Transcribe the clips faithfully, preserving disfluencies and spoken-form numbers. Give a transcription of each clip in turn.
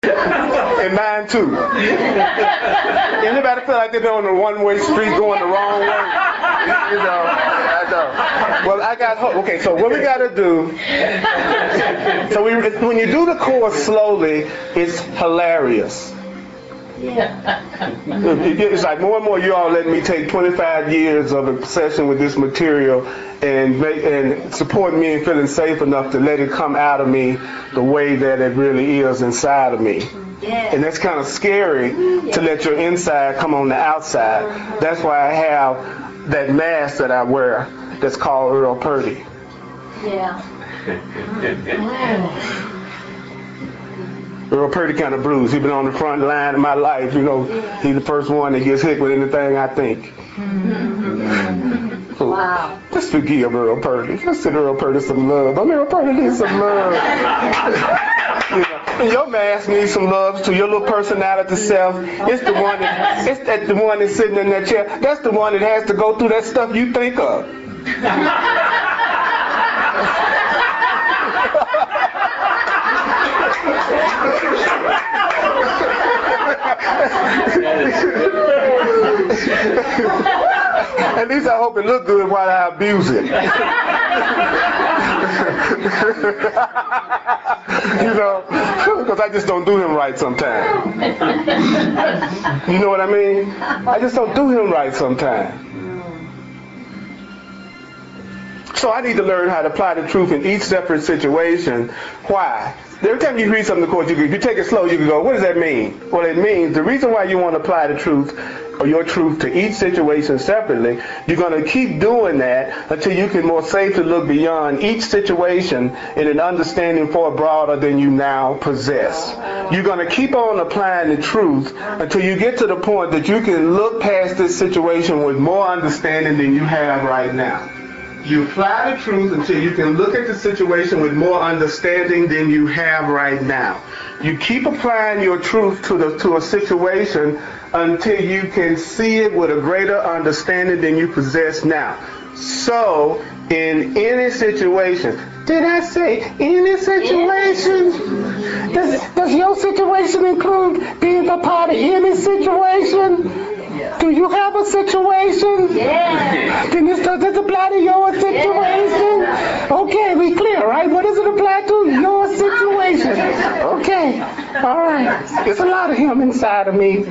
And mine too. Anybody feel like they've been on a one-way street going the wrong way? You know, I know. Well, I got hope. Okay, so what we got to do, so we, when you do the course slowly, it's hilarious. It's like more and more you all let me take twenty-five years of obsession with this material and make, and support me in feeling safe enough to let it come out of me the way that it really is inside of me. Yeah. And that's kind of scary yeah. to let your inside come on the outside. Uh-huh. That's why I have that mask that I wear that's called Earl Purdy. Yeah. Earl Purdy kind of blues. He's been on the front line of my life. You know, he's the first one that gets hit with anything I think. Mm-hmm. So, wow. Just forgive Earl Purdy. Just send Earl Purdy some love. I'm Earl Purdy needs some love. You know, and your mask needs some love to your little personality self. It's the one that, it's that the one that's sitting in that chair. That's the one that has to go through that stuff you think of. At least I hope it look good while I abuse it. You know, because I just don't do him right sometimes. You know what I mean? I just don't do him right sometimes. So I need to learn how to apply the truth in each separate situation. Why? Every time you read something in the course, you can, if you take it slow, you can go, what does that mean? Well, it means the reason why you want to apply the truth or your truth to each situation separately, you're going to keep doing that until you can more safely look beyond each situation in an understanding far broader than you now possess. You're going to keep on applying the truth until you get to the point that you can look past this situation with more understanding than you have right now. You apply the truth until you can look at the situation with more understanding than you have right now. You keep applying your truth to the to a situation until you can see it with a greater understanding than you possess now. So, in any situation, did I say any situation? Does, does your situation include being a part of any situation? Do you have a situation? Yeah. Then this does it apply to your situation? Okay, we clear, right? What does it apply to? Your situation. Okay. All right. There's a lot of him inside of me.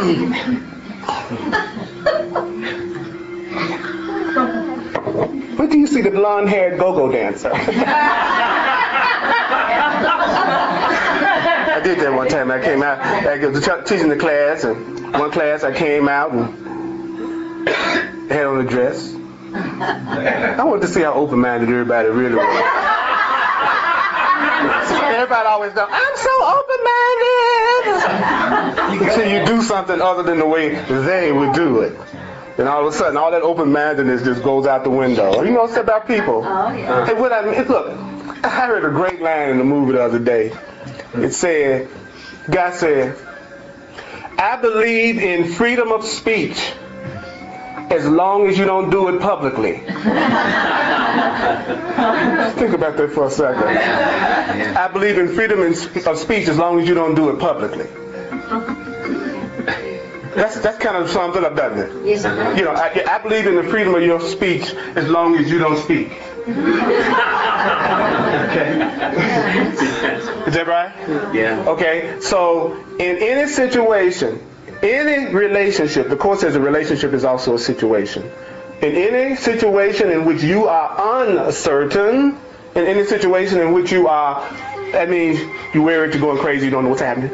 Where do you see the blonde-haired go-go dancer? I did that one time. I came out, I was teaching the class, and one class I came out and had on a dress. I wanted to see how open-minded everybody really was. Everybody always goes, I'm so open-minded. Until you do something other than the way they would do it. And all of a sudden, all that open-mindedness just goes out the window. You know what's about people? Oh, yeah. Hey, what I mean, look, I heard a great line in the movie the other day. It said, God said, I believe in freedom of speech as long as you don't do it publicly. Think about that for a second. I believe in freedom of speech as long as you don't do it publicly. That's that's kind of sums it up, doesn't it? Yes. You know, I, I believe in the freedom of your speech as long as you don't speak. Okay. Is that right? Yeah. Okay. So in any situation, any relationship, the Course says a relationship is also a situation. In any situation in which you are uncertain, in any situation in which you are, that means you wear it, you're going crazy, you don't know what's happening.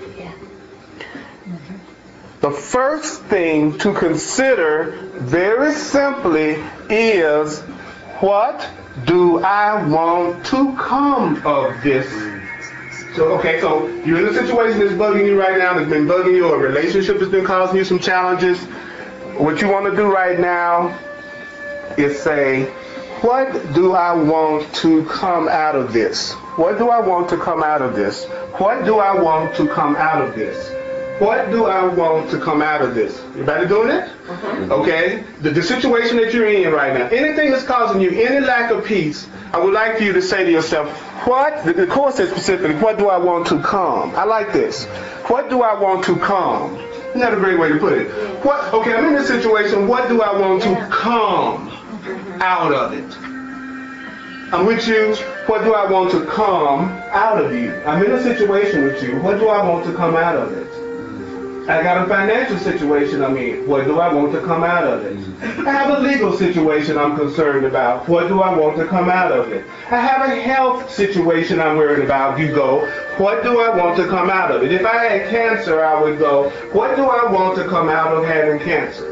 The first thing to consider very simply is, what do I want to come of this? So, okay, so you're in a situation that's bugging you right now, that's been bugging you, a relationship that's been causing you some challenges. What you want to do right now is say, what do I want to come out of this? What do I want to come out of this? What do I want to come out of this? What do I want to come out of this? Everybody doing it? Okay? The, the situation that you're in right now, anything that's causing you any lack of peace, I would like for you to say to yourself, what, the, the course says specifically, what do I want to calm? I like this. What do I want to calm? Isn't that a great way to put it? What? Okay, I'm in this situation, what do I want to calm out of it? I'm with you. What do I want to come out of you? I'm in a situation with you. What do I want to come out of it? I got a financial situation I'm in. What do I want to come out of it? I have a legal situation I'm concerned about. What do I want to come out of it? I have a health situation I'm worried about. You go, what do I want to come out of it? If I had cancer, I would go, what do I want to come out of having cancer?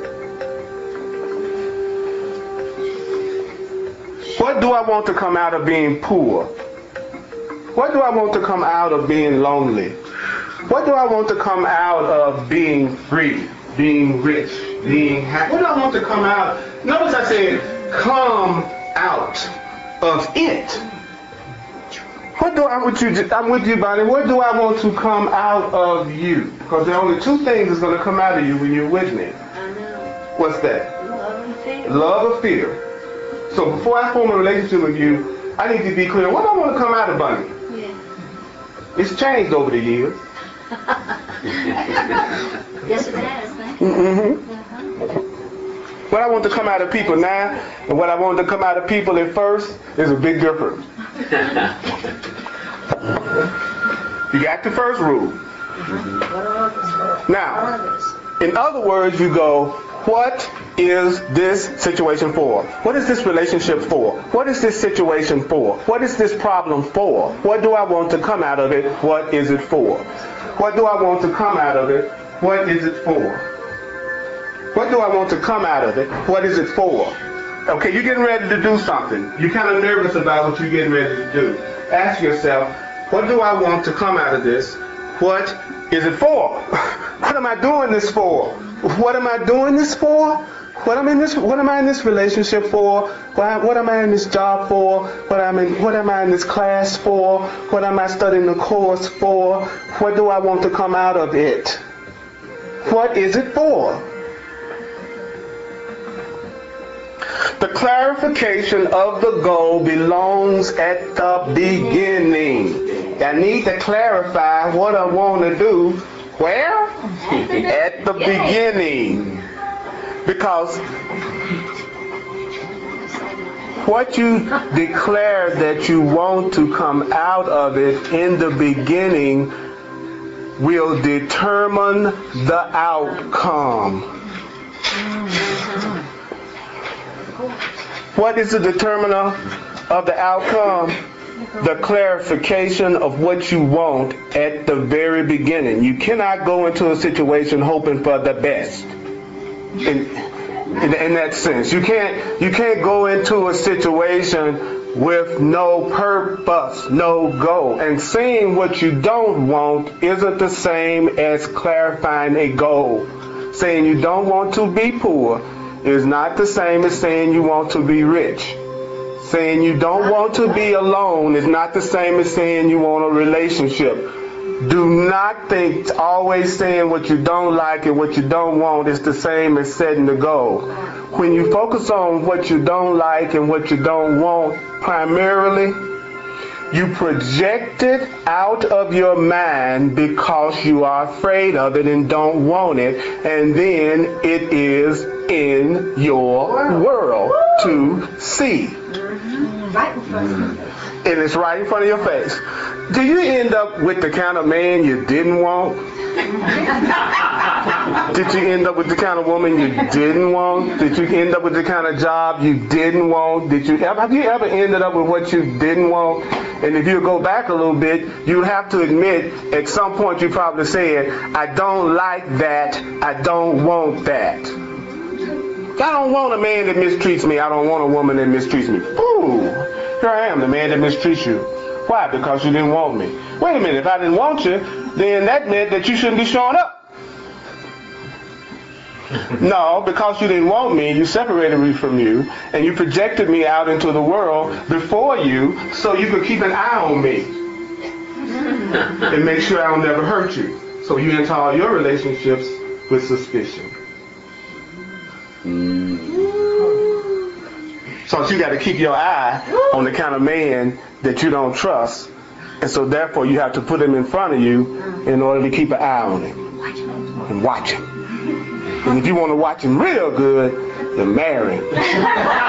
What do I want to come out of being poor? What do I want to come out of being lonely? What do I want to come out of being free, being rich, being happy? What do I want to come out? Notice I said, come out of it. What do I with you? I'm with you, Bonnie. What do I want to come out of you? Because there are only two things that's going to come out of you when you're with me. I know. What's that? Love and fear. Love or fear. So before I form a relationship with you, I need to be clear. What do I want to come out of, Bunny? Yeah. It's changed over the years. Yes, it has. Thank you. Mm-hmm. Uh-huh. What I want to come out of people now and what I want to come out of people at first is a big difference. You got the first rule. What are others? Now, Others. in other words, you go, what is this situation for? What is this relationship for? What is this situation for? What is this problem for? What do I want to come out of it? What is it for? What do I want to come out of it? What is it for? What do I want to come out of it? What is it for? Okay, you're getting ready to do something. You're kind of nervous about what you're getting ready to do. Ask yourself, what do I want to come out of this? What is it for? What am I doing this for? What am I doing this for? What am I in this? What am I in this relationship for? What, what am I in this job for? What am I? What am I in this class for? What am I studying the course for? What do I want to come out of it? What is it for? The clarification of the goal belongs at the beginning. I need to clarify what I want to do. Where? At the beginning. Because what you declare that you want to come out of it in the beginning will determine the outcome. What is the determiner of the outcome? The clarification of what you want at the very beginning. You cannot go into a situation hoping for the best. In, in, in that sense, you can't you can't go into a situation with no purpose, no goal. And saying what you don't want isn't the same as clarifying a goal. Saying you don't want to be poor is not the same as saying you want to be rich. Saying you don't want to be alone is not the same as saying you want a relationship. Do not think always saying what you don't like and what you don't want is the same as setting the goal. When you focus on what you don't like and what you don't want primarily, you project it out of your mind because you are afraid of it and don't want it, and then it is in your world to see. Right in front of you. And it's right in front of your face. Do you end up with the kind of man you didn't want? Did you end up with the kind of woman you didn't want? Did you end up with the kind of job you didn't want? Did you ever, have you ever ended up with what you didn't want? And if you go back a little bit, you have to admit at some point you probably said, I don't like that, I don't want that. I don't want a man that mistreats me. I don't want a woman that mistreats me. Ooh, here I am, the man that mistreats you. Why? Because you didn't want me. Wait a minute, if I didn't want you, then that meant that you shouldn't be showing up. No, because you didn't want me, you separated me from you, and you projected me out into the world before you so you could keep an eye on me and make sure I don't never hurt you. So you enter all your relationships with suspicion. Mm. So you got to keep your eye on the kind of man that you don't trust. And so therefore you have to put him in front of you in order to keep an eye on him. And watch him. And if you want to watch him real good, then marry him.